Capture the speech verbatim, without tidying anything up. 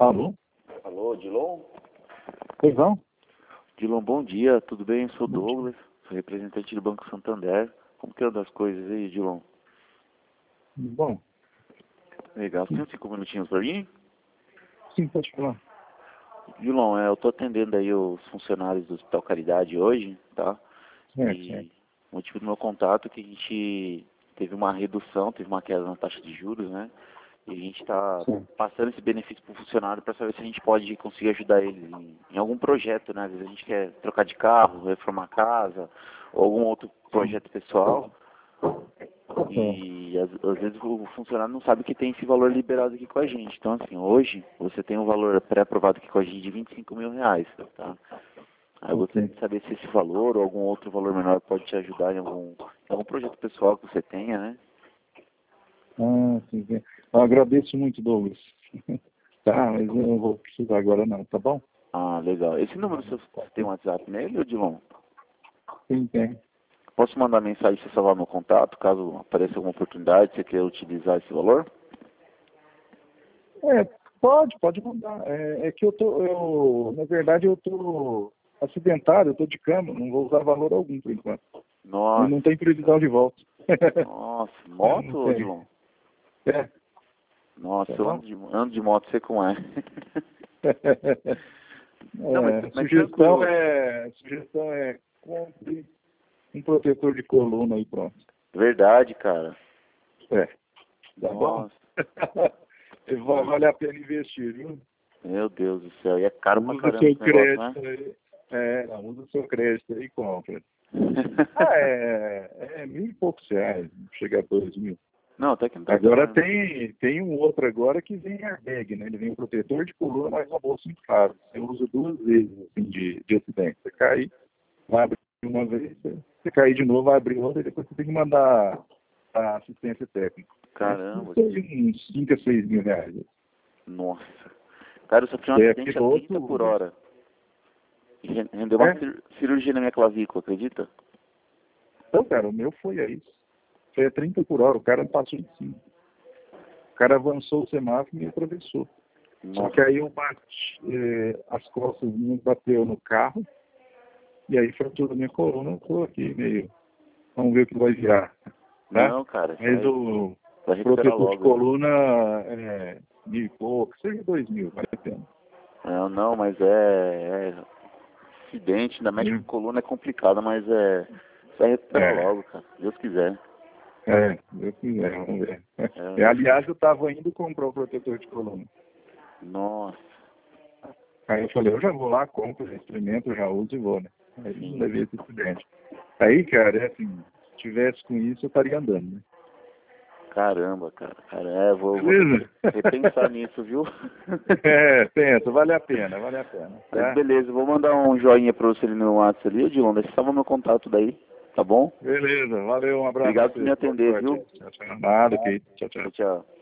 Alô? Alô, Dilon? Pois não? Dilon, bom dia, tudo bem? Eu sou Bom dia. Douglas, sou representante do Banco Santander. Como que anda as coisas aí, Dilon? Bom, Legal, você tem uns cinco minutinhos para mim? sim, pode falar. Dilon, é, eu estou atendendo aí os funcionários do Hospital Caridade hoje, tá? Certo, certo. E o motivo do meu contato é que a gente teve uma redução, teve uma queda na taxa de juros, né? E a gente está Sim. passando esse benefício para o funcionário para saber se a gente pode conseguir ajudar eles em, em algum projeto, né? Às vezes a gente quer trocar de carro, reformar a casa, ou algum outro projeto pessoal. E às, às vezes o funcionário não sabe que tem esse valor liberado aqui com a gente. Então, assim, hoje você tem um valor pré-aprovado aqui com a gente de vinte e cinco mil reais, tá? Aí eu gostaria Ok. de saber se esse valor ou algum outro valor menor pode te ajudar em algum, em algum projeto pessoal que você tenha, né? Ah, sim, sim. Eu agradeço muito, Douglas. Tá, mas eu não vou precisar agora não, tá bom? Ah, legal. Esse número você tem um WhatsApp nele, ou Dilon? Sim, tem. Posso mandar mensagem se salvar meu contato, caso apareça alguma oportunidade, você queira utilizar esse valor? É, pode, pode mandar. É, é que eu tô, eu, na verdade, eu tô acidentado, eu tô de cama, não vou usar valor algum por enquanto. E Nossa, não tem previsão de volta. nossa, Não moto, ô, tem. Dilon? É, Nossa, tá eu bom? ando de, ando de moto, sei como é. Não, mas, É, mas sugestão tranquilo. é, sugestão é compre um protetor de coluna aí pronto. Verdade, cara. É, tá bom? Nossa, Vai valer a pena investir, viu? meu Deus do céu. E é caro pra Usa caramba seu esse negócio, né? crédito aí. É, não, usa seu crédito aí e compra. Ah, é, é mil e poucos reais, chega a dois mil. Não, até que não tá tão, Agora né? tem, tem um outro agora que vem airbag, né? Ele vem um protetor de coluna, mas uma bolsa inflável. Você usa duas vezes assim, de, de acidente. Você cai, vai abrir uma vez, você, você cair de novo, vai abrir outra, e depois você tem que mandar a assistência técnica. Mas Caramba, custa aí uns cinco a seis mil reais. nossa. Cara, eu sofri um É, acidente aquele a trinta por outro. hora. E ren- rendeu uma É, cir- cirurgia na minha clavícula, acredita? então, cara, o meu foi a isso. Foi a trinta por hora, o cara passou em cima. O cara avançou o semáforo e me atravessou. Só Nossa. que aí eu bati, eh, as costas minhas bateu no carro, e aí fraturou a minha coluna, eu tô aqui meio. Vamos ver o que vai virar. Tá? Não, cara, você Mas vai, o vai recuperar protetor de logo aí. coluna é mil e pouco, seja dois mil, vale a pena. Não, não, mas é, é acidente, ainda mexe com Hum. coluna é complicado, mas é. Você vai recuperar É, logo, cara. Se Deus quiser. é, eu quiser, vamos ver. É, É, eu aliás, eu estava indo comprar o protetor de coluna. Nossa, Aí eu falei, eu já vou lá, compro, já experimento, já uso e vou, né? Aí não sim. levei esse acidente. Aí, cara, é assim, se tivesse com isso, eu estaria andando, né? Caramba, cara. Cara, é, vou, vou ter que Beleza? repensar nisso, viu? É, pensa, vale a pena, vale a pena, Mas tá? beleza, eu vou mandar um joinha pra você ali no WhatsApp ali, Odilon. Deixa eu salvar meu contato daí, tá bom? Beleza, valeu, um abraço pra Obrigado por me você. Boa atender, sorte. viu? Tchau, tchau. Nada, ok. Tchau, tchau. Tchau, tchau.